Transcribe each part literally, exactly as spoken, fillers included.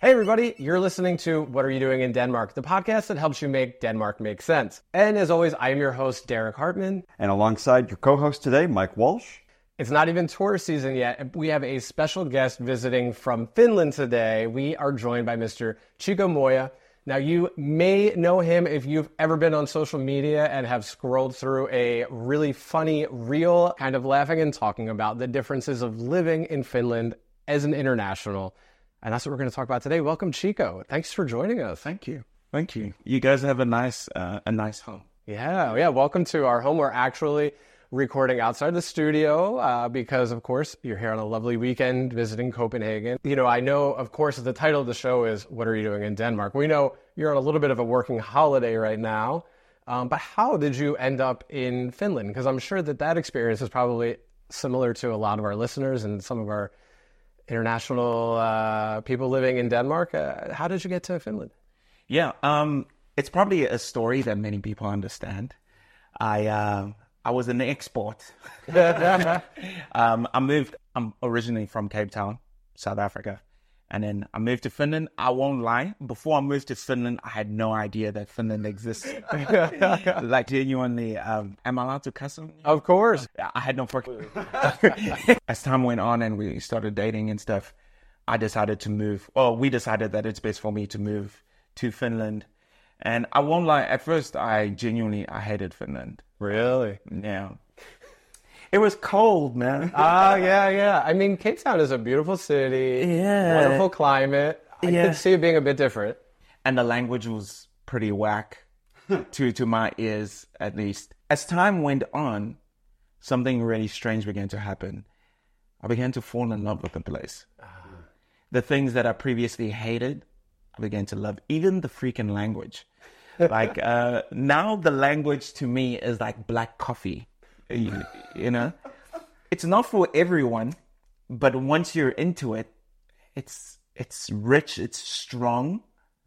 Hey everybody, you're listening to What Are You Doing in Denmark, the podcast that helps you make Denmark make sense. And as always, I am your host, Derek Hartman. And alongside your co-host today, Mike Walsh. It's not even tourist season yet. We have a special guest visiting from Finland today. We are joined by Mister Chico Moya. Now, you may know him if you've ever been on social media and have scrolled through a really funny reel, kind of laughing and talking about the differences of living in Finland as an international. And that's what we're going to talk about today. Welcome, Chico. Thanks for joining us. Thank you. Thank you. You guys have a nice uh, a nice home. Yeah, yeah. Welcome to our home. We're actually recording outside the studio uh, because, of course, you're here on a lovely weekend visiting Copenhagen. You know, I know, of course, the title of the show is What Are You Doing in Denmark? We know you're on a little bit of a working holiday right now. Um, but how did you end up in Finland? Because I'm sure that that experience is probably similar to a lot of our listeners and some of our international uh, people living in Denmark. Uh, how did you get to Finland? Yeah, um, it's probably a story that many people understand. I uh, I was an export. um, I moved. I'm originally from Cape Town, South Africa, and then I moved to Finland. I won't lie. Before I moved to Finland, I had no idea that Finland existed. Like genuinely, um, am I allowed to cuss on? Of course. I had no fucking. As time went on and we started dating and stuff, I decided to move. Well, we decided that it's best for me to move to Finland. And I won't lie. At first, I genuinely I hated Finland. Really? Yeah. It was cold, man. Ah, uh, yeah, yeah. I mean, Cape Town is a beautiful city. Yeah. Wonderful climate. I yeah. could see it being a bit different. And the language was pretty whack to to my ears, at least. As time went on, something really strange began to happen. I began to fall in love with the place. Uh. The things that I previously hated, I began to love. Even the freaking language. Like, uh, now the language to me is like black coffee. You, you know, it's not for everyone, but once you're into it, it's it's rich, it's strong,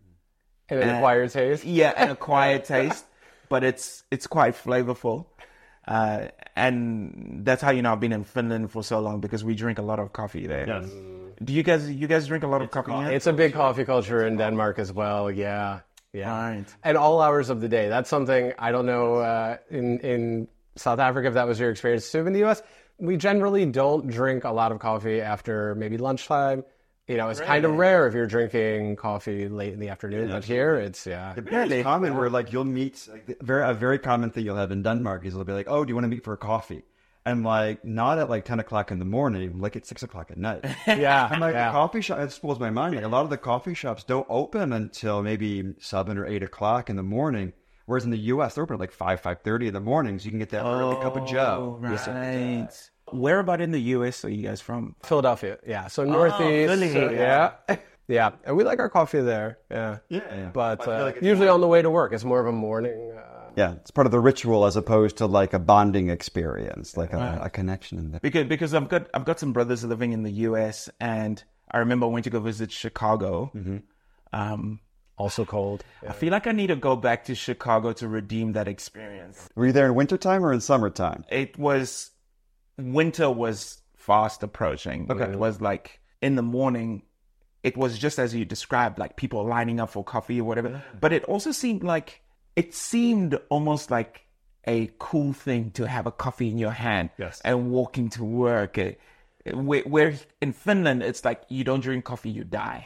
and an acquired taste. Yeah, an acquired taste, but it's it's quite flavorful, uh, and that's how you know I've been in Finland for so long because we drink a lot of coffee there. Yes. Do you guys you guys drink a lot it's of coffee? A, it's a big coffee culture in Denmark as well. Yeah, yeah, right. At all hours of the day. That's something I don't know uh, in in. South Africa, if that was your experience too. In the U S, we generally don't drink a lot of coffee after maybe lunchtime. You know, it's really? kind of rare if you're drinking coffee late in the afternoon. Yeah, but here, it's, yeah. It's very common where, like, you'll meet, like, very, a very common thing you'll have in Denmark is they'll be like, oh, do you want to meet for a coffee? And, like, not at, like, ten o'clock in the morning, like at six o'clock at night. Yeah. I'm like, yeah. coffee shop, it just blows my mind. Like, a lot of the coffee shops don't open until maybe seven or eight o'clock in the morning. Whereas in the U S, they're open at like five, five thirty in the morning, so you can get that early oh, cup of Joe. Right. Where about in the U S are you guys from? Philadelphia, yeah. So northeast, oh, Philly, so, yeah. Yeah, and we like our coffee there, yeah. Yeah, yeah. But uh, like usually on the way to work. It's more of a morning. Uh... Yeah, it's part of the ritual as opposed to like a bonding experience, like a, a connection in there. Because because I've got I've got some brothers living in the U S, and I remember I went to go visit Chicago. Mm-hmm. Um, Also cold. Yeah. I feel like I need to go back to Chicago to redeem that experience. Were you there in wintertime or in summertime? It was, winter was fast approaching. Okay. It was like in the morning, it was just as you described, like people lining up for coffee or whatever. But it also seemed like, it seemed almost like a cool thing to have a coffee in your hand yes. and walking to work. Where, where in Finland, it's like you don't drink coffee, you die.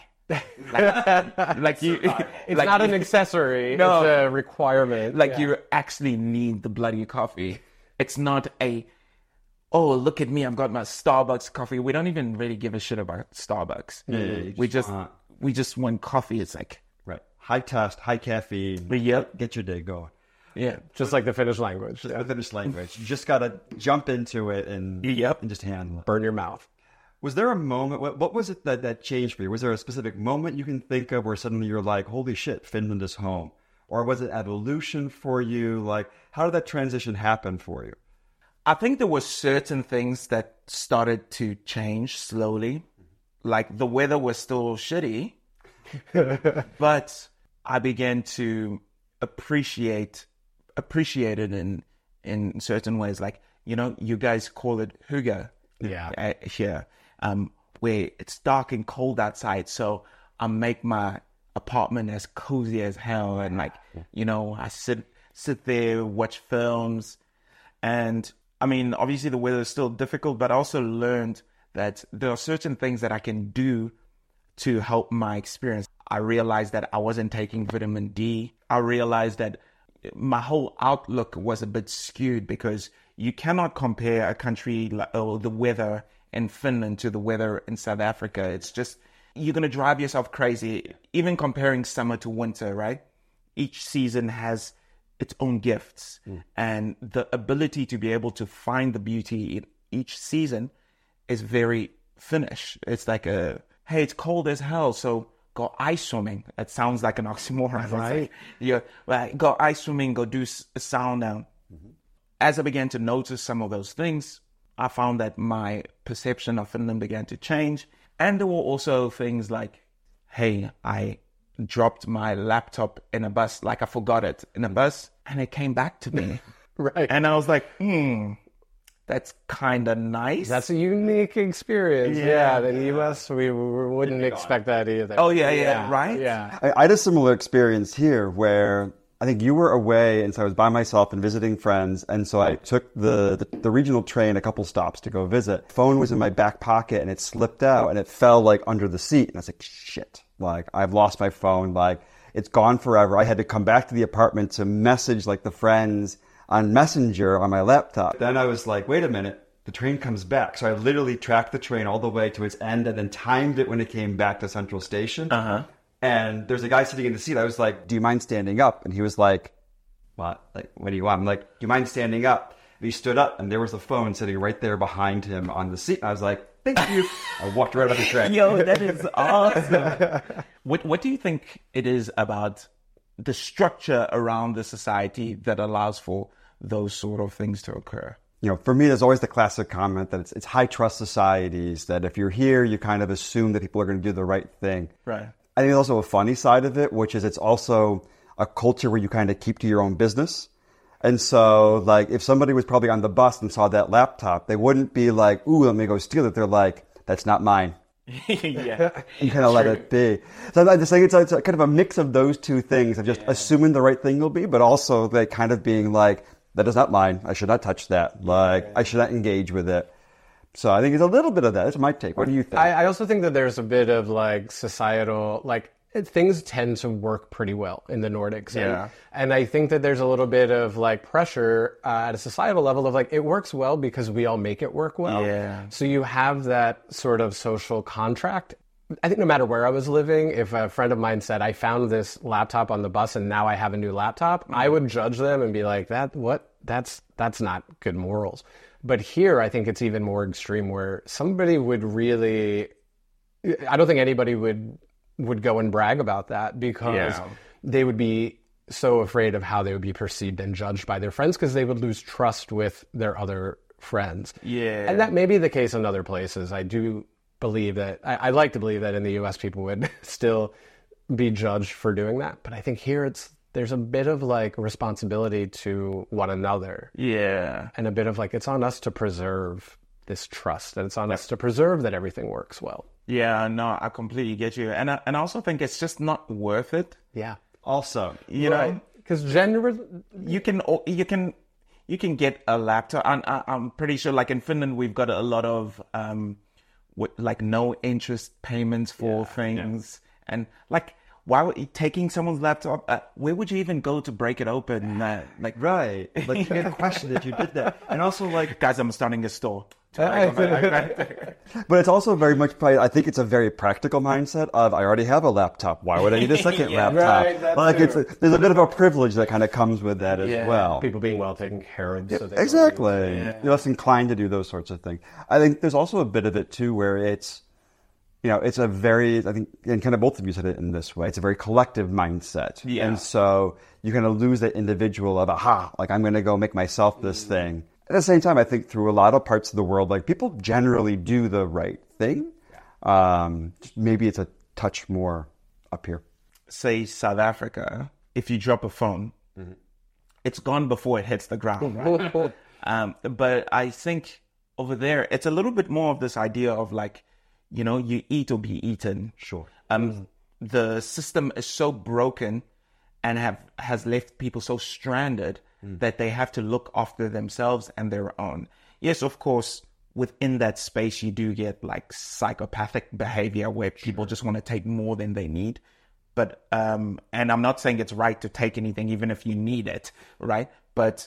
like, like you it's like not you, an accessory, no, it's a requirement. Like yeah. you actually need the bloody coffee. It's not a, oh, look at me, I've got my Starbucks coffee. We don't even really give a shit about Starbucks. Yeah, yeah, we just want... we just want coffee. It's like right, high test, high caffeine. Yep. Get your day going. Yeah, just like the Finnish language. Just yeah. the Finnish language. You just gotta jump into it and yep, and just handle it. Burn your mouth. Was there a moment, what, what was it that, that changed for you? Was there a specific moment you can think of where suddenly you're like, holy shit, Finland is home? Or was it evolution for you? Like, how did that transition happen for you? I think there were certain things that started to change slowly. Like the weather was still shitty, but I began to appreciate, appreciate it in, in certain ways. Like, you know, you guys call it hygge. Yeah. Uh, here. Um, where it's dark and cold outside. So I make my apartment as cozy as hell, and like, you know, I sit sit there, watch films, and I mean, obviously the weather is still difficult, but I also learned that there are certain things that I can do to help my experience. I realized that I wasn't taking vitamin D. I realized that my whole outlook was a bit skewed because you cannot compare a country like oh, the weather in Finland to the weather in South Africa. It's just, you're going to drive yourself crazy. Even comparing summer to winter, right? Each season has its own gifts. Mm. And the ability to be able to find the beauty in each season is very Finnish. It's like a, hey, it's cold as hell, so go ice swimming. That sounds like an oxymoron, right? Like, yeah, like, go ice swimming, go do a sauna. Mm-hmm. As I began to notice some of those things, I found that my perception of Finland began to change. And there were also things like, hey, I dropped my laptop in a bus, like I forgot it in a bus, and it came back to me. Right. And I was like, hmm, that's kind of nice. That's a unique experience. Yeah, yeah in the U S, we, we wouldn't expect that either. Oh, yeah, yeah, yeah. Right? Yeah. I, I had a similar experience here where I think you were away, and so I was by myself and visiting friends, and so I took the, the, the regional train a couple stops to go visit. Phone was in my back pocket, and it slipped out, and it fell, like, under the seat, and I was like, shit, like, I've lost my phone, like, it's gone forever. I had to come back to the apartment to message, like, the friends on Messenger on my laptop. Then I was like, wait a minute, the train comes back. So I literally tracked the train all the way to its end and then timed it when it came back to Central Station. Uh-huh. And there's a guy sitting in the seat. I was like, do you mind standing up? And he was like, what? Like, what do you want? I'm like, do you mind standing up? And he stood up, and there was the phone sitting right there behind him on the seat. And I was like, thank you. I walked right off the train. Yo, that is awesome. What What do you think it is about the structure around the society that allows for those sort of things to occur? You know, for me, there's always the classic comment that it's, it's high trust societies, that if you're here, you kind of assume that people are going to do the right thing. Right. I think there's also a funny side of it, which is it's also a culture where you kind of keep to your own business. And so, like, if somebody was probably on the bus and saw that laptop, they wouldn't be like, ooh, let me go steal it. They're like, that's not mine. Yeah. And kind of let it be. So I just think it's, it's a, kind of a mix of those two things of just yeah. assuming the right thing will be, but also like kind of being like, that is not mine. I should not touch that. Like, I should not engage with it. So I think it's a little bit of that. That's my take. What do you think? I, I also think that there's a bit of like societal, like things tend to work pretty well in the Nordics. Yeah. And, and I think that there's a little bit of like pressure uh, at a societal level of like, it works well because we all make it work well. Yeah. So you have that sort of social contract. I think no matter where I was living, if a friend of mine said, I found this laptop on the bus and now I have a new laptop, mm-hmm. I would judge them and be like, that, what? That's, that's not good morals. But here, I think it's even more extreme where somebody would really, I don't think anybody would, would go and brag about that because yeah. they would be so afraid of how they would be perceived and judged by their friends because they would lose trust with their other friends. Yeah. And that may be the case in other places. I do believe that, I, I like to believe that in the U S people would still be judged for doing that. But I think here it's, there's a bit of like responsibility to one another. Yeah. And a bit of like, it's on us to preserve this trust and it's on us to preserve that everything works well. Yeah, no, I completely get you. And I, and I also think it's just not worth it. Yeah. Also, you right. know, because generally you can, you can, you can get a laptop. And I, I'm pretty sure like in Finland, we've got a lot of, um, with, like no interest payments for yeah, things. Yeah. And like, why would you taking someone's laptop? Uh, where would you even go to break it open? Uh, like, right. Like, you get a question if you did that. And also, like, guys, I'm starting a store. But it's also very much, probably, I think it's a very practical mindset of, I already have a laptop. Why would I need a second yeah, laptop? Right, like, it's a, there's a bit of a privilege that kind of comes with that as yeah, well. People being well taken care of. So yeah, exactly. Yeah. You're less inclined to do those sorts of things. I think there's also a bit of it, too, where it's, you know, it's a very, I think, and kind of both of you said it in this way, it's a very collective mindset. Yeah. And so you kind of lose that individual of, aha, like I'm going to go make myself this mm. thing. At the same time, I think through a lot of parts of the world, like people generally do the right thing. Yeah. Um, maybe it's a touch more up here. Say South Africa, if you drop a phone, mm-hmm. it's gone before it hits the ground. Right? um, but I think over there, it's a little bit more of this idea of like, you know, you eat or be eaten. Sure. Um, the system is so broken and have has left people so stranded mm. that they have to look after themselves and their own. Yes, of course, within that space, you do get like psychopathic behavior where people sure. just want to take more than they need. But, um, and I'm not saying it's right to take anything, even if you need it, right? But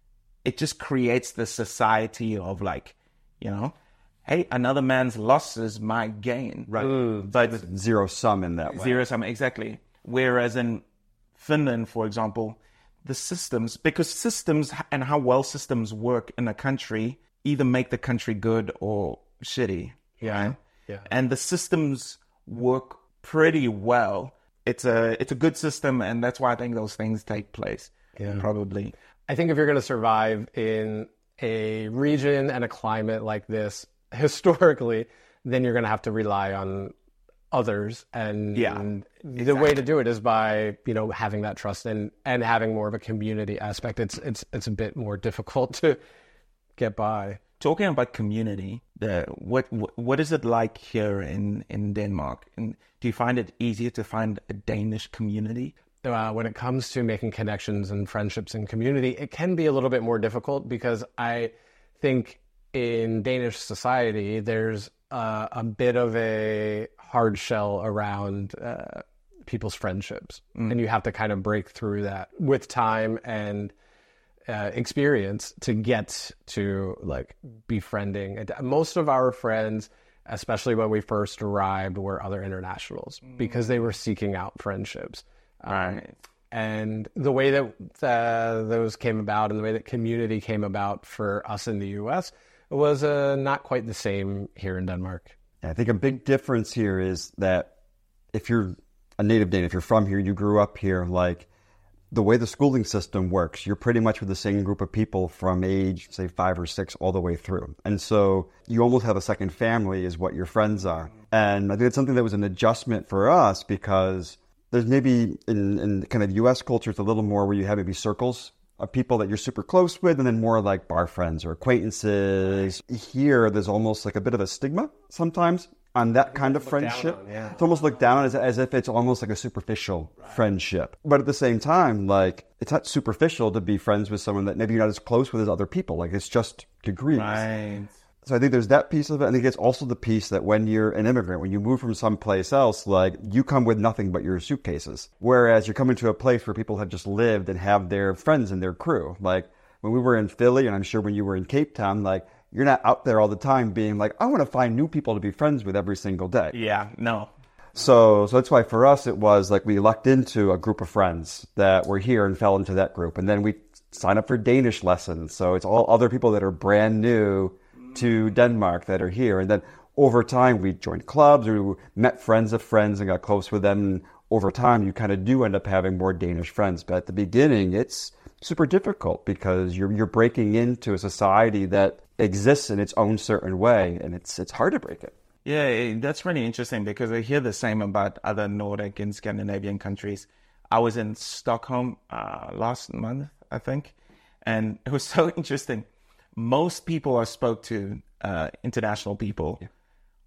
it just creates the society of like, you know, hey, another man's loss is my gain. Right. Mm, but zero sum in that way. Zero sum, exactly. Whereas in Finland, for example, the systems, because systems and how well systems work in a country either make the country good or shitty. Yeah. Right? Yeah. And the systems work pretty well. It's a it's a good system, and that's why I think those things take place. Yeah. Probably. I think if you're going to survive in a region and a climate like this, historically, then you're going to have to rely on others. And, yeah, and the exactly. way to do it is by, you know, having that trust and, and having more of a community aspect. It's it's it's a bit more difficult to get by. Talking about community, the what what is it like here in, in Denmark? And do you find it easier to find a Danish community? Uh, when it comes to making connections and friendships and community, it can be a little bit more difficult because I think in Danish society, there's uh, a bit of a hard shell around uh, people's friendships. Mm. And you have to kind of break through that with time and uh, experience to get to like befriending. And most of our friends, especially when we first arrived, were other internationals mm. because they were seeking out friendships. Right. Um, and the way that uh, those came about and the way that community came about for us in the U S was uh, not quite the same here in Denmark. I think a big difference here is that if you're a native Dane, if you're from here, you grew up here, like the way the schooling system works, you're pretty much with the same group of people from age, say, five or six all the way through. And so you almost have a second family is what your friends are. And I think it's something that was an adjustment for us because there's maybe in, in kind of U S culture, it's a little more where you have maybe circles of people that you're super close with and then more like bar friends or acquaintances. Here, there's almost like a bit of a stigma sometimes on that kind of friendship. On, yeah. It's almost looked down on as, as if it's almost like a superficial right. friendship. But at the same time, like it's not superficial to be friends with someone that maybe you're not as close with as other people. Like it's just degrees. Right. So I think there's that piece of it. I think it's also the piece that when you're an immigrant, when you move from someplace else, like you come with nothing but your suitcases. Whereas you're coming to a place where people have just lived and have their friends and their crew. Like when we were in Philly, and I'm sure when you were in Cape Town, like you're not out there all the time being like, I want to find new people to be friends with every single day. Yeah, no. So, so that's why for us it was like we lucked into a group of friends that were here and fell into that group. And then we sign up for Danish lessons. So it's all other people that are brand new to Denmark that are here. And then over time, we joined clubs or we met friends of friends and got close with them. And over time, you kind of do end up having more Danish friends. But at the beginning, it's super difficult because you're you're breaking into a society that exists in its own certain way. And it's it's hard to break it. Yeah, that's really interesting because I hear the same about other Nordic and Scandinavian countries. I was in Stockholm uh, last month, I think. And it was so interesting. Most people I spoke to, uh, international people, yeah.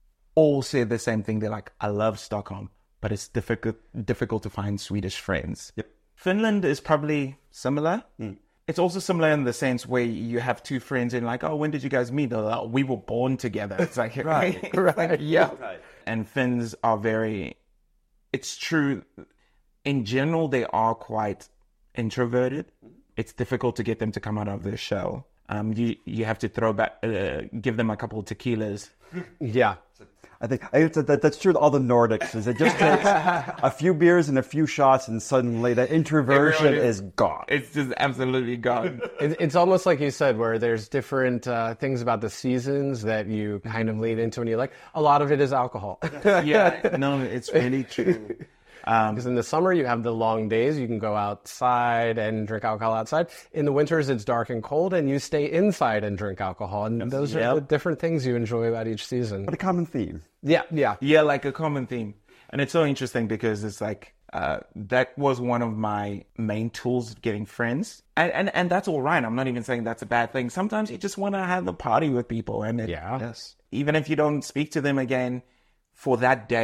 all say the same thing. They're like, I love Stockholm, but it's difficult difficult to find Swedish friends. Yep. Finland is probably similar. Mm. It's also similar in the sense where you have two friends and like, oh, when did you guys meet? They're like, oh, we were born together. It's like, right, right, yeah. Right. And Finns are very, it's true. In general, they are quite introverted. It's difficult to get them to come out of their shell. Um, you you have to throw back, uh, give them a couple of tequilas. Yeah, I think I, that, that's true with all the Nordics. Is it just takes a few beers and a few shots, and suddenly that introversion is gone. It's just absolutely gone. it, it's almost like you said, where there's different uh, things about the seasons that you kind of lean into, and you're like, a lot of it is alcohol. Yeah, no, it's really true. Because um, in the summer, you have the long days. You can go outside and drink alcohol outside. In the winters, it's dark and cold, and you stay inside and drink alcohol. And yes. those yep. are the different things you enjoy about each season. But a common theme. Yeah, yeah. Yeah, like a common theme. And it's so interesting because it's like, uh, that was one of my main tools of getting friends. And, and and that's all right. I'm not even saying that's a bad thing. Sometimes you just want to have a party with people. And it, yeah. yes. Even if you don't speak to them again for that day,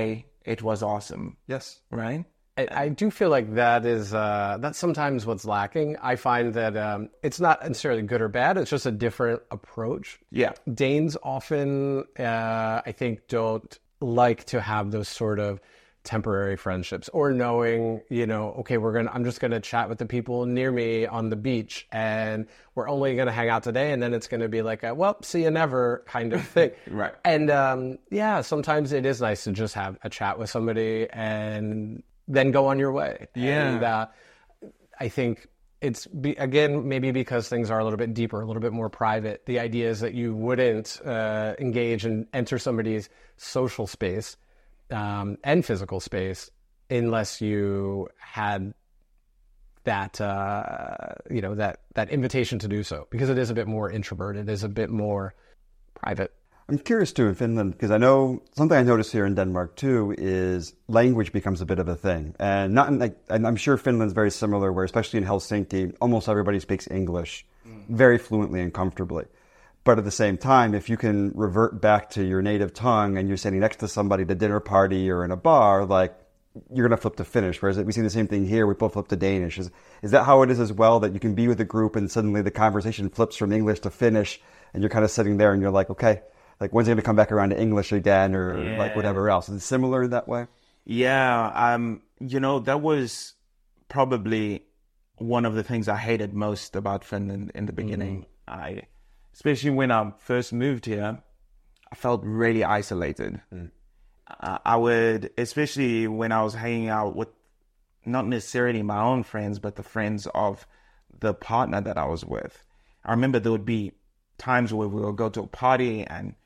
it was awesome. Yes. Right? I, I do feel like that is uh, that's sometimes what's lacking. I find that um, it's not necessarily good or bad. It's just a different approach. Yeah. Danes often, uh, I think, don't like to have those sort of temporary friendships, or knowing, you know, okay, we're gonna, I'm just gonna chat with the people near me on the beach, and we're only gonna hang out today, and then it's gonna be like a, well, see you never kind of thing. Right. And um, yeah, sometimes it is nice to just have a chat with somebody and then go on your way. Yeah. And uh, I think it's, be, again, maybe because things are a little bit deeper, a little bit more private. The idea is that you wouldn't uh, engage and enter somebody's social space um, and physical space unless you had that, uh, you know, that, that invitation to do so, because it is a bit more introverted, it is a bit more private. I'm curious too in Finland, because I know something I noticed here in Denmark too is language becomes a bit of a thing, and not in, like, and I'm sure Finland's very similar, where especially in Helsinki, almost everybody speaks English mm. very fluently and comfortably. But at the same time, if you can revert back to your native tongue and you're sitting next to somebody at a dinner party or in a bar, like, you're going to flip to Finnish. Whereas we see the same thing here, we both flip to Danish. Is, is that how it is as well, that you can be with a group and suddenly the conversation flips from English to Finnish, and you're kind of sitting there and you're like, okay, like, when's it going to come back around to English again, or yeah. like whatever else? Is it similar in that way? Yeah. Um, you know, that was probably one of the things I hated most about Finland in the beginning. Mm. I, especially when I first moved here, I felt really isolated. Mm. Uh, I would, especially when I was hanging out with not necessarily my own friends, but the friends of the partner that I was with. I remember there would be times where we would go to a party and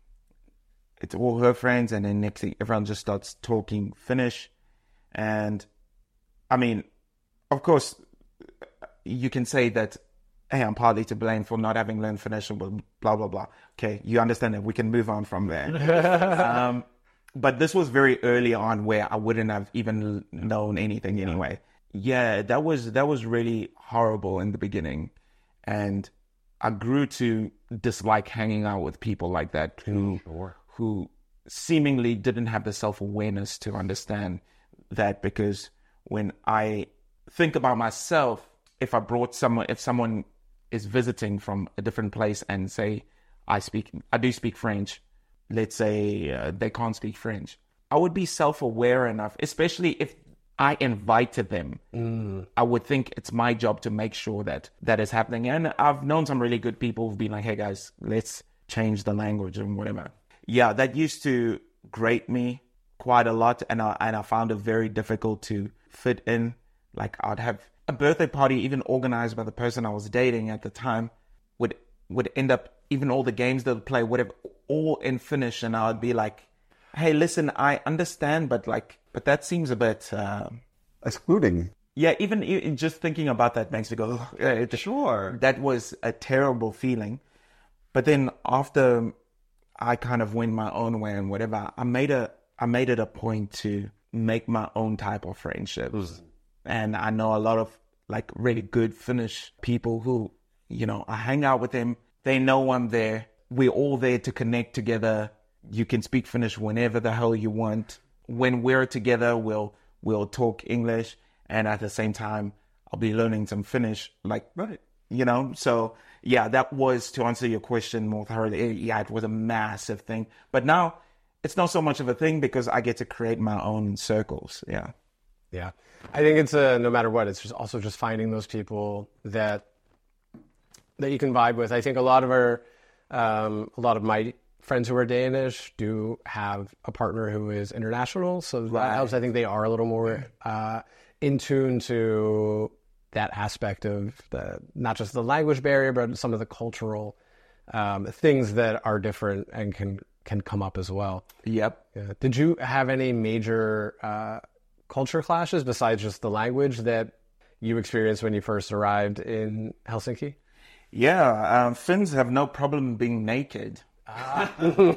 it's all her friends, and then next thing everyone just starts talking Finnish. And I mean, of course, you can say that, hey, I'm partly to blame for not having learned Finnish, blah, blah, blah. Okay, you understand that. We can move on from there. um, but this was very early on where I wouldn't have even known anything anyway. Yeah, that was that was really horrible in the beginning. And I grew to dislike hanging out with people like that who, sure. who seemingly didn't have the self-awareness to understand that, because when I think about myself, if I brought someone, if someone is visiting from a different place and say, I speak, I do speak French, let's say uh, they can't speak French, I would be self-aware enough, especially if I invited them. Mm. I would think it's my job to make sure that that is happening. And I've known some really good people who've been like, hey guys, let's change the language and whatever. Yeah, that used to grate me quite a lot. And I, and I found it very difficult to fit in. Like, I'd have a birthday party even organized by the person I was dating at the time, would would end up, even all the games they would play, whatever, all in Finnish. And I would be like, hey, listen, I understand, but like, but that seems a bit uh, excluding. Yeah, even, even just thinking about that makes me go, uh, sure. That was a terrible feeling. But then after I kind of went my own way and whatever, I made a I made it a point to make my own type of friendships. Mm. And I know a lot of like really good Finnish people who, you know, I hang out with them. They know I'm there. We're all there to connect together. You can speak Finnish whenever the hell you want. When we're together, we'll we'll talk English, and at the same time, I'll be learning some Finnish. Like, right, you know. So yeah, that was, to answer your question more thoroughly. Yeah, it was a massive thing. But now it's not so much of a thing because I get to create my own circles. Yeah, yeah. I think it's a, no matter what, it's just also just finding those people that that you can vibe with. I think a lot of our um, a lot of my friends who are Danish do have a partner who is international, so that right. helps. I think they are a little more uh, in tune to that aspect of the, not just the language barrier, but some of the cultural um, things that are different and can can come up as well. Yep. Yeah. Did you have any major uh, culture clashes besides just the language that you experienced when you first arrived in Helsinki? Yeah, um, Finns have no problem being naked. Ah.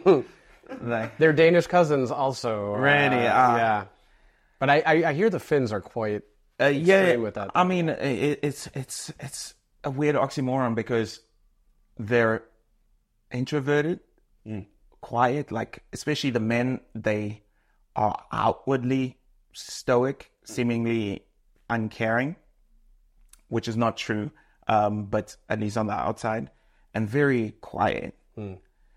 Like, they're Danish cousins also. Really? Uh, uh, yeah. But I, I, I hear the Finns are quite uh, yeah, with that. I mean, it, it's it's it's a weird oxymoron because they're introverted, mm. quiet, like especially the men, they are outwardly stoic, seemingly uncaring, which is not true, um, but at least on the outside, and very quiet. Mm.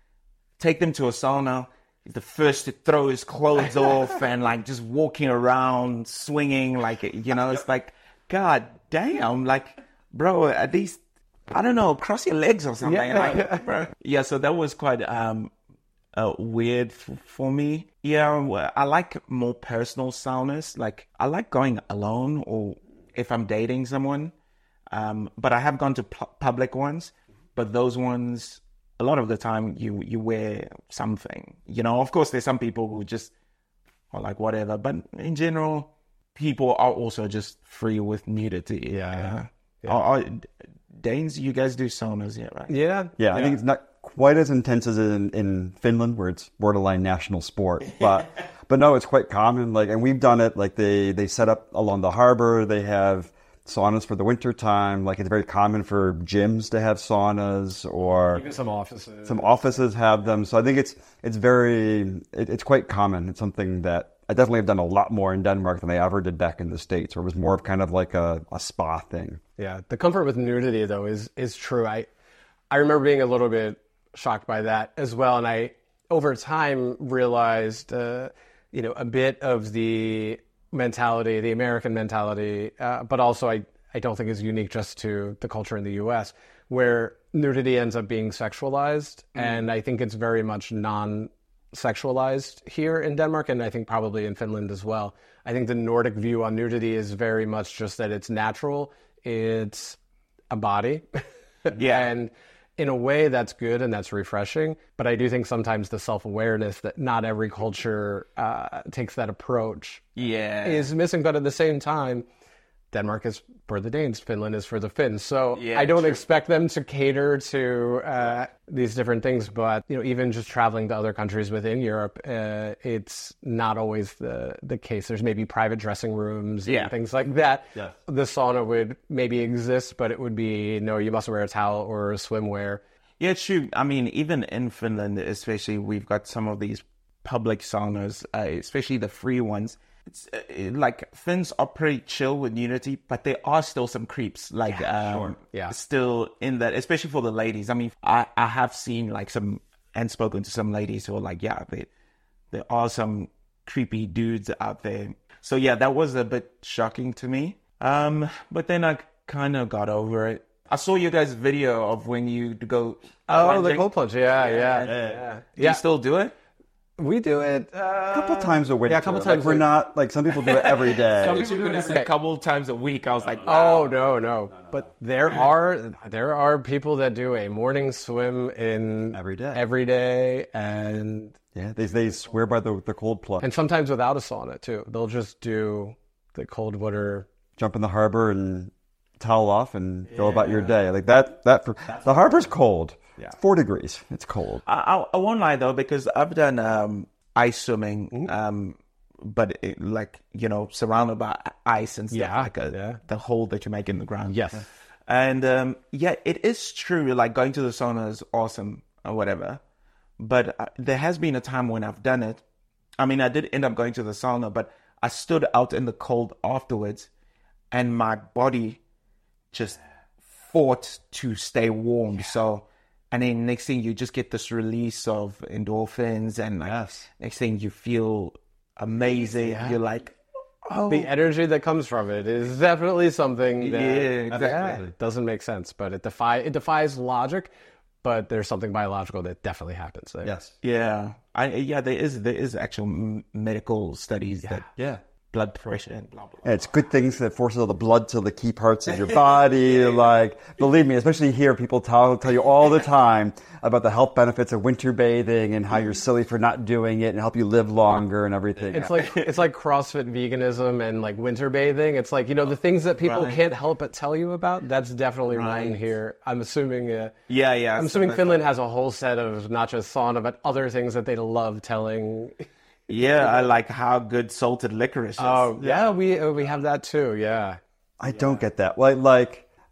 Take them to a sauna, he's the first to throw his clothes off and like just walking around, swinging, like, you know, it's like, God damn, like, bro, at least, I don't know, cross your legs or something. Yeah, like, bro. Yeah, so that was quite um, uh, weird f- for me. Yeah, well, I like more personal saunas. Like, I like going alone or if I'm dating someone. Um, but I have gone to pu- public ones. But those ones, a lot of the time, you, you wear something. You know, of course, there's some people who just are like, whatever. But in general, people are also just free with nudity. Yeah. yeah. Are, are, Danes, you guys do saunas, yeah, right? Yeah. Yeah, I think it's not quite as intense as in, in Finland, where it's borderline national sport. But but no, it's quite common. Like, and we've done it. Like they they set up along the harbor. They have saunas for the winter time. Like it's very common for gyms to have saunas, or even some offices. Some offices have them. So I think it's it's very it, it's quite common. It's something that I definitely have done a lot more in Denmark than I ever did back in the States, where it was more of kind of like a, a spa thing. Yeah, the comfort with nudity though is is true. I I remember being a little bit shocked by that as well, and I over time realized uh, you know a bit of the mentality, the American mentality, uh, but also I I don't think is unique just to the culture in the U S, where nudity ends up being sexualized, mm. and I think it's very much non. sexualized here in Denmark, and I think probably in Finland as well. I think the Nordic view on nudity is very much just that it's natural, it's a body. Yeah. And in a way that's good and that's refreshing, but I do think sometimes the self-awareness that not every culture uh, takes that approach yeah. is missing, but at the same time, Denmark is for the Danes, Finland is for the Finns. So yeah, I don't true. expect them to cater to uh, these different things. But you know, even just traveling to other countries within Europe, uh, it's not always the, the case. There's maybe private dressing rooms yeah. and things like that. Yes. The sauna would maybe exist, but it would be, no, you must wear a towel or swimwear. Yeah, it's true. I mean, even in Finland, especially, we've got some of these public saunas, uh, especially the free ones. It's uh, like Finns are pretty chill with nudity, but there are still some creeps, like yeah, um, sure. yeah. still in that, especially for the ladies. I mean, I, I have seen like some and spoken to some ladies who are like, yeah, they, there are some creepy dudes out there. So yeah, that was a bit shocking to me. Um, but then I kind of got over it. I saw you guys' video of when you go. Oh, plunging. the cold plunge, yeah, yeah, yeah. yeah. yeah. Do you still do it? We do it uh, A couple times a week. Yeah, a couple times. Like, we're not like some people do it every day. Some people do it a couple times a week. I was like, wow. oh no, no. But there are there are people that do a morning swim in Every day. every day, and Yeah, they they swear by the the cold plunge. and sometimes without a sauna too. They'll just do the cold water. Jump in the harbor and towel off and go about your day like that. That for, the harbor's cold. Yeah. Four degrees. It's cold. I, I, I won't lie though, because I've done um, ice swimming, um, but it, like, you know, surrounded by ice and stuff, Yeah, like a, yeah. the hole that you make in the ground. Yes. And um, yeah, it is true. Like going to the sauna is awesome or whatever. But uh, there has been a time when I've done it. I mean, I did end up going to the sauna, but I stood out in the cold afterwards, and my body just fought to stay warm. So. And then next thing you just get this release of endorphins, and like Yes. next thing you feel amazing. Yeah. You're like, oh, The energy that comes from it is definitely something that yeah, exactly. yeah, doesn't make sense, but it defy it defies logic. But there's something biological that definitely happens there. Yes. Yeah, I yeah. There is there is actual m- medical studies that Yeah. blood pressure and blah blah. And it's good things that forces all the blood to the key parts of your body. Like, believe me, especially here, people tell, tell you all the time about the health benefits of winter bathing and how you're silly for not doing it and help you live longer and everything. It's like it's like CrossFit veganism and like winter bathing. It's like, you know, the things that people Right. can't help but tell you about. That's definitely Right. one here. I'm assuming. Uh, Yeah, yeah. I'm assuming Finland has a whole set of not just sauna but other things that they love telling. Yeah, I like how good salted licorice is. Oh yeah, we uh, we have that too. Yeah. I don't get that. Like, like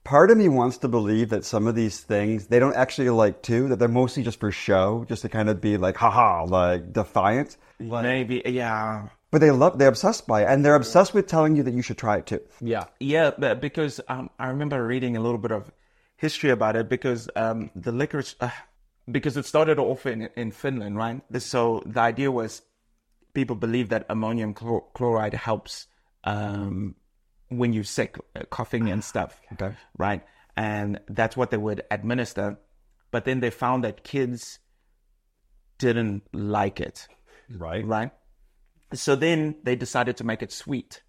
Part of me wants to believe that some of these things, they don't actually like too, that they're mostly just for show, just to kind of be like, haha, like defiant. Like, Maybe, yeah. but they love, they're obsessed by it. And they're obsessed with telling you that you should try it too. Yeah. Yeah, but because um, I remember reading a little bit of history about it because um, the licorice, uh, because it started off in, in Finland, right? So the idea was people believe that ammonium chlor- chloride helps um, when you're sick, uh, coughing and stuff, Okay. right? And that's what they would administer. But then they found that kids didn't like it, Right. right? So then they decided to make it sweet.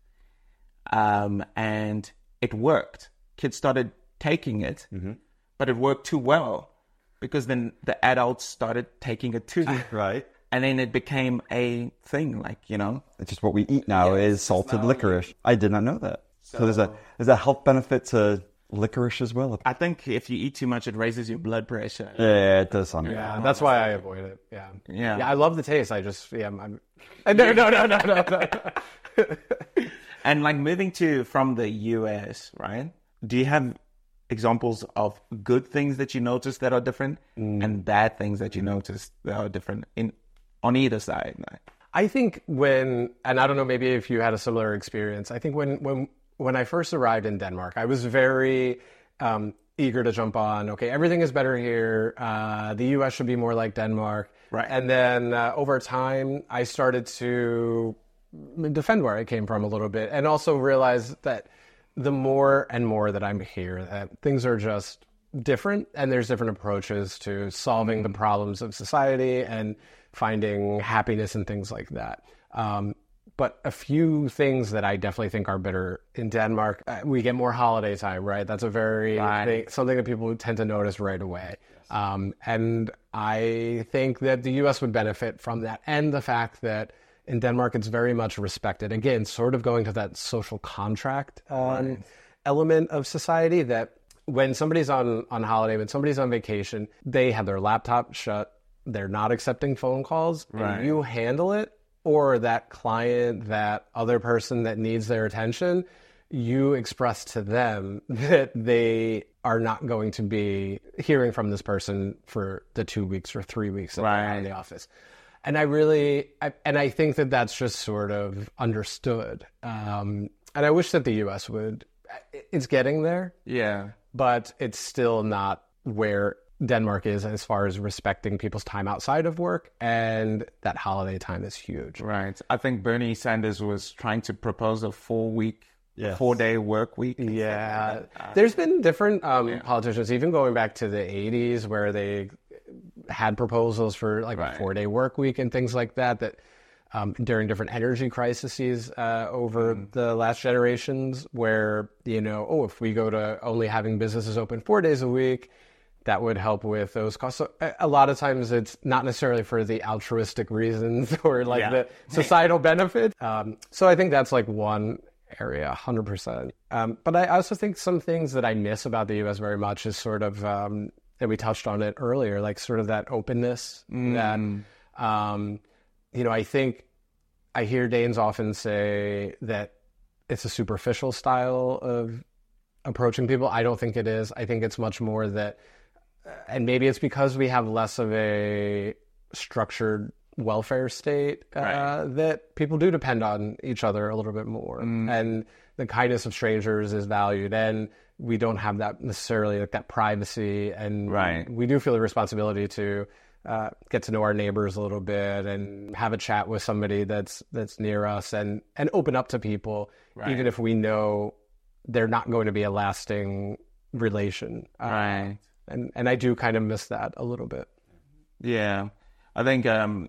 Um, and it worked. Kids started taking it, Mm-hmm. but it worked too well because then the adults started taking it too. Right. And then it became a thing, like, you know. It's just what we eat now Yeah, is it's salted now- licorice. I did not know that. So, So- there's a there's a health benefit to licorice as well. I think if you eat too much, it raises your blood pressure. Yeah, it does sound. Yeah, that's why I avoid it. Yeah. Yeah. Yeah, I love the taste. I just, yeah, I'm, I'm no, no, no, no, no, no. And like moving to from the U S, right? Do you have examples of good things that you noticed that are different and bad things that you noticed that are different in on either side? Like, I think when, and I don't know, maybe if you had a similar experience. I think when when when I first arrived in Denmark, I was very um, eager to jump on. Okay, everything is better here. Uh, the U S should be more like Denmark. Right. And then uh, over time, I started to defend where I came from a little bit, and also realize that the more and more that I'm here, that things are just different, and there's different approaches to solving the problems of society and finding happiness and things like that. Um, but a few things that I definitely think are better in Denmark, uh, we get more holiday time, right? That's a very Right. thing, something that people tend to notice right away. Um, and I think that the U S would benefit from that, and the fact that in Denmark it's very much respected. Again, sort of going to that social contract um, element of society, that when somebody's on, on holiday, when somebody's on vacation, they have their laptop shut, they're not accepting phone calls, Right. and you handle it, or that client, that other person that needs their attention, you express to them that they are not going to be hearing from this person for the two weeks or three weeks that they're out in Right. the office. And I really, I, and I think that that's just sort of understood. Um, and I wish that the U S would, it's getting there, yeah. but it's still not where Denmark is as far as respecting people's time outside of work, and that holiday time is huge. Right. I think Bernie Sanders was trying to propose a four week, Yes. four day work week. Yeah, there's been different um, politicians, even going back to the eighties, where they had proposals for like Right. a four day work week and things like that, that um, during different energy crises uh, over the last generations, where, you know, oh, if we go to only having businesses open four days a week, that would help with those costs. So a- a lot of times it's not necessarily for the altruistic reasons or like Yeah. the societal benefit. Um, so I think that's like one area, one hundred percent. Um, but I also think some things that I miss about the U S very much is sort of, um, and we touched on it earlier, like sort of that openness that, um, you know, I think I hear Danes often say that it's a superficial style of approaching people. I don't think it is. I think it's much more that, and maybe it's because we have less of a structured welfare state, uh, Right. that people do depend on each other a little bit more, and the kindness of strangers is valued, and we don't have that necessarily like that privacy, and Right. we do feel the responsibility to uh, get to know our neighbors a little bit and have a chat with somebody that's that's near us, and and open up to people, Right. even if we know they're not going to be a lasting relation. Uh, Right. and and I do kind of miss that a little bit. Yeah. I think, um,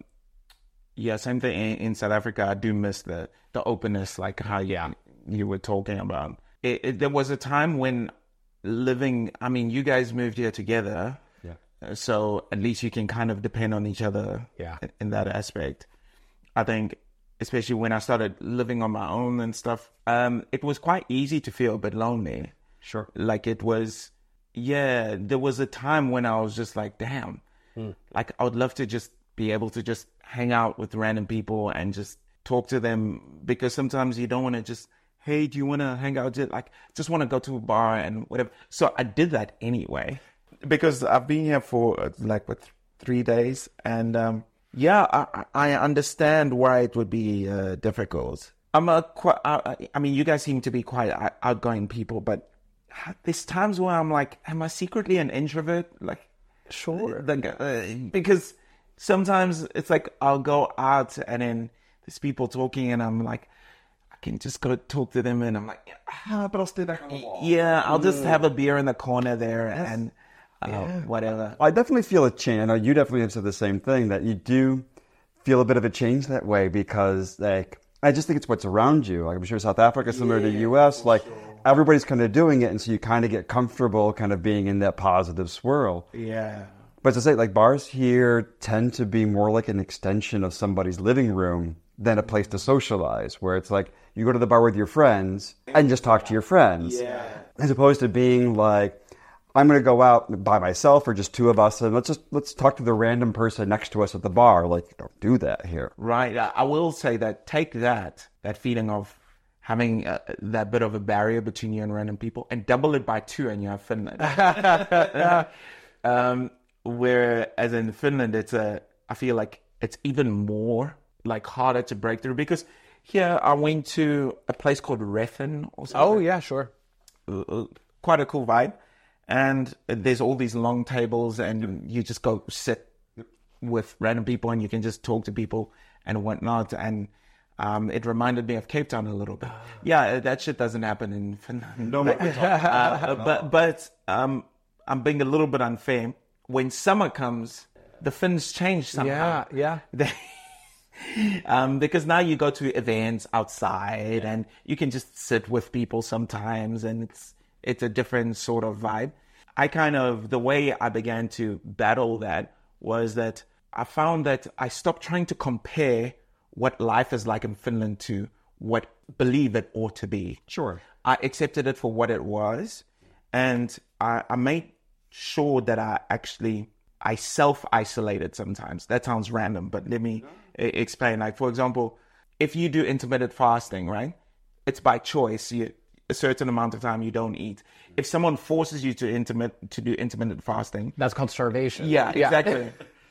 yeah, same thing in, in South Africa. I do miss the, the openness, like how Yeah. you, you were talking about. It, it, there was a time when living, I mean, you guys moved here together. Yeah. Uh, So at least you can kind of depend on each other Yeah. in, in that aspect. I think, especially when I started living on my own and stuff, um, it was quite easy to feel a bit lonely. Sure. Like it was, yeah, there was a time when I was just like, damn, like I would love to just be able to just hang out with random people and just talk to them, because sometimes you don't want to just hey, do you want to hang out? Like, just want to go to a bar and whatever. So I did that anyway, because I've been here for uh, like, what, three days. And um, yeah, I, I understand why it would be uh, difficult. I'm a quite, I, I mean, you guys seem to be quite outgoing people, but there's times where I'm like, am I secretly an introvert? Like, Sure. Like, uh, because sometimes it's like I'll go out and then there's people talking and I'm like, I can just go talk to them and I'm like, Ah, but I'll stay back on the wall. yeah, I'll just have a beer in the corner there and uh, Yeah. whatever. I definitely feel a change. I know you definitely have said the same thing, that you do feel a bit of a change that way, because like I just think it's what's around you. Like I'm sure South Africa, similar to the U S, like everybody's kind of doing it, and so you kind of get comfortable kind of being in that positive swirl. Yeah. But to say, like, bars here tend to be more like an extension of somebody's living room than a place to socialize, where it's like you go to the bar with your friends and just talk to your friends. Yeah. As opposed to being like, I'm going to go out by myself or just two of us and let's just let's talk to the random person next to us at the bar. Like, you don't do that here. Right. I I will say that, take that, that feeling of having uh, that bit of a barrier between you and random people, and double it by two and you have Finland. um, whereas in Finland, it's a, I feel like it's even more like harder to break through, because here I went to a place called Refn or something. Oh, yeah, sure. Uh, quite a cool vibe. And there's all these long tables and you just go sit with random people and you can just talk to people and whatnot. And um, it reminded me of Cape Town a little bit. Yeah, that shit doesn't happen in Finland. No, uh, but but um, I'm being a little bit unfair. When summer comes, the Finns change somehow. Yeah, yeah. um, because now you go to events outside and you can just sit with people sometimes, and it's it's a different sort of vibe. I kind of, the way I began to battle that was that I found that I stopped trying to compare what life is like in Finland to what believe it ought to be. Sure. I accepted it for what it was, and I, I made sure that I actually, I self-isolated sometimes. That sounds random, but let me no. explain. Like, for example, if you do intermittent fasting, right? It's by choice. You, a certain amount of time you don't eat. If someone forces you to intermittent to do intermittent fasting, That's called starvation. yeah, exactly.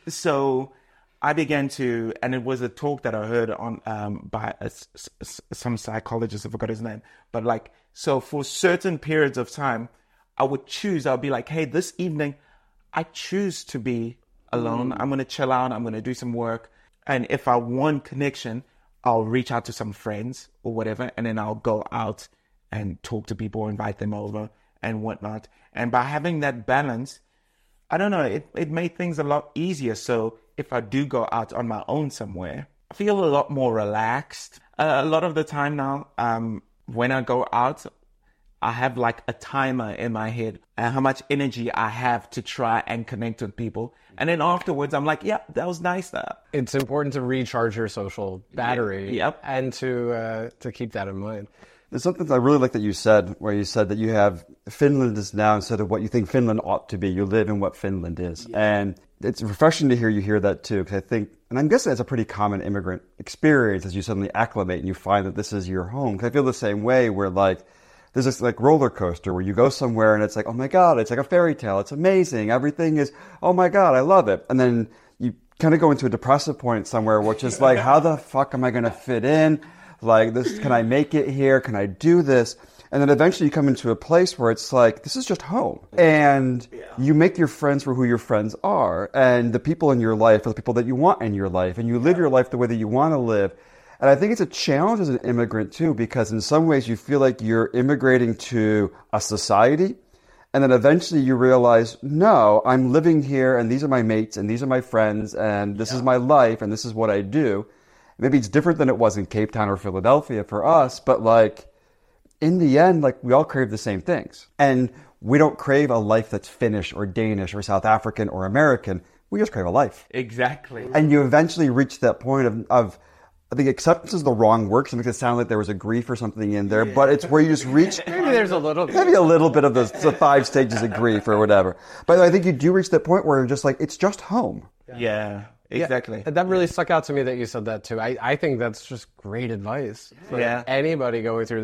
So I began to, and it was a talk that I heard on um, by a, some psychologist, I forgot his name, but like, so for certain periods of time, I would choose, I'll be like, hey, this evening, I choose to be alone. Mm. I'm going to chill out. I'm going to do some work. And if I want connection, I'll reach out to some friends or whatever, and then I'll go out and talk to people, invite them over and whatnot. And by having that balance, I don't know, it, it made things a lot easier. So if I do go out on my own somewhere, I feel a lot more relaxed. Uh, a lot of the time now, um, when I go out, I have like a timer in my head and how much energy I have to try and connect with people. And then afterwards, I'm like, yeah, that was nice. That It's important to recharge your social battery. Yep. And to uh, to keep that in mind. There's something I really like that you said, where you said that you have Finland is now, instead of what you think Finland ought to be, you live in what Finland is. Yeah. And it's refreshing to hear you hear that too, because I think, and I'm guessing it's a pretty common immigrant experience as you suddenly acclimate and you find that this is your home. Because I feel the same way, where like, there's this like roller coaster where you go somewhere and it's like, oh my God, it's like a fairy tale. It's amazing. Everything is, oh my God, I love it. And then you kind of go into a depressive point somewhere, which is like, how the fuck am I going to fit in? Like this, can I make it here? Can I do this? And then eventually you come into a place where it's like, this is just home. And you make your friends for who your friends are. And the people in your life are the people that you want in your life. And you live your life the way that you want to live. And I think it's a challenge as an immigrant too, because in some ways you feel like you're immigrating to a society. And then eventually you realize, no, I'm living here and these are my mates and these are my friends and this yeah. is my life and this is what I do. Maybe it's different than it was in Cape Town or Philadelphia for us, but like in the end, like we all crave the same things. And we don't crave a life that's Finnish or Danish or South African or American. We just crave a life. Exactly. And you eventually reach that point of, of I think acceptance is the wrong word, because it makes it sound like there was a grief or something in there, but it's where you just reach... Maybe there's a little bit. Maybe a little bit of the, the five stages of grief or whatever. But I think you do reach that point where you're just like, it's just home. Yeah. yeah. Exactly. Yeah, that really stuck out to me that you said that too. I, I think that's just great advice for yeah. anybody going through this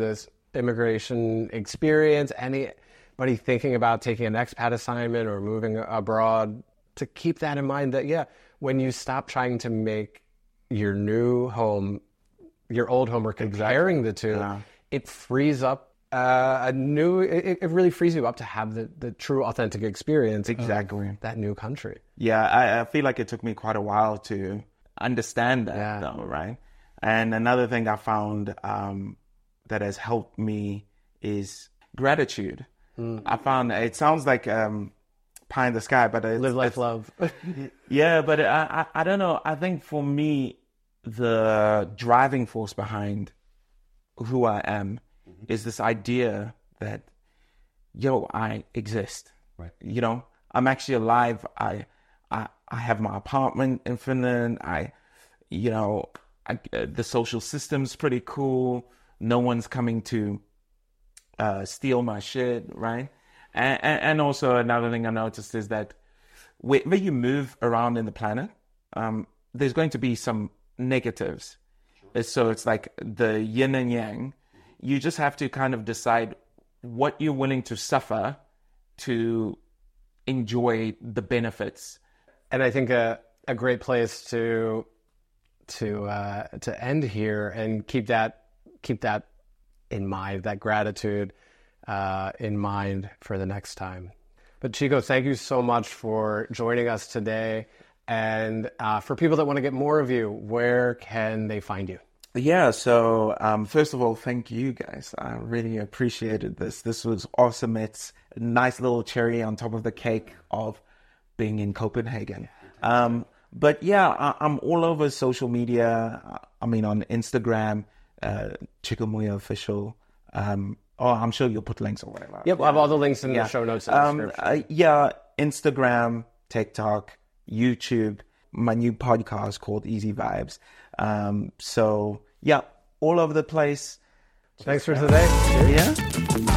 immigration experience, anybody thinking about taking an expat assignment or moving abroad, to keep that in mind that, yeah, when you stop trying to make your new home your old home or comparing exactly. the two, yeah. it frees up uh, a new, it, it really frees you up to have the, the true authentic experience exactly. of that new country. Yeah, I, I feel like it took me quite a while to understand that, yeah. though, right? And another thing I found um, that has helped me is gratitude. Mm. I found, it sounds like um, pie in the sky, but it's... Live, life, it's, love. yeah, but I, I, I don't know. I think for me, the driving force behind who I am mm-hmm. is this idea that, yo, I exist. Right. You know, I'm actually alive. I, I, I have my apartment in Finland. I, you know, I, uh, the social system's pretty cool. No one's coming to uh, steal my shit, right? And, and, and also another thing I noticed is that wherever you move around in the planet, um, there's going to be some negatives. Sure. So it's like the yin and yang. You just have to kind of decide what you're willing to suffer to enjoy the benefits. And I think a, a great place to to uh, to end here and keep that keep that in mind, that gratitude uh, in mind for the next time. But Chico, thank you so much for joining us today. And uh, for people that want to get more of you, where can they find you? Yeah, so um, first of all, thank you guys. I really appreciated this. This was awesome. It's a nice little cherry on top of the cake of being in Copenhagen. Um, but yeah, I, I'm all over social media. I mean, on Instagram, uh, Chico Muya Official. Um, oh, I'm sure you'll put links or whatever. Yep, we'll have all the links in yeah. the show notes. In the um, uh, yeah, Instagram, TikTok, YouTube, my new podcast called Easy Vibes. Um, so yeah, all over the place. Thanks for today. Yeah.